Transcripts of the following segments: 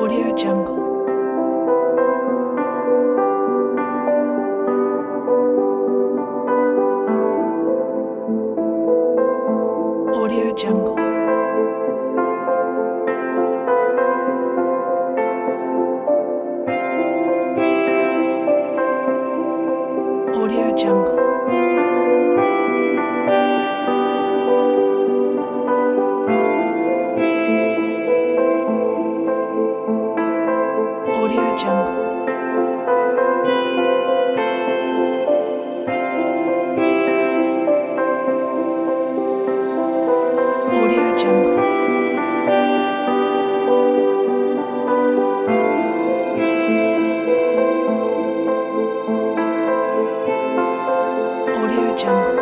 Audio Jungle. Audio Jungle. Audio Jungle. Audio Jungle. Audio Jungle. Audio Jungle.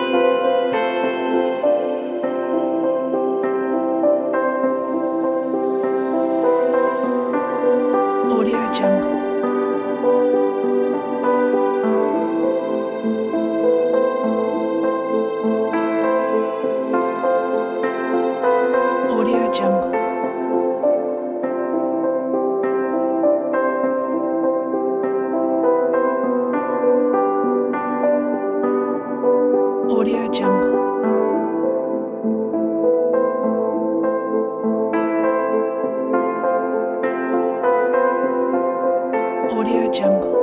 Audio Jungle. Audio Jungle. Audio Jungle. Audio Jungle.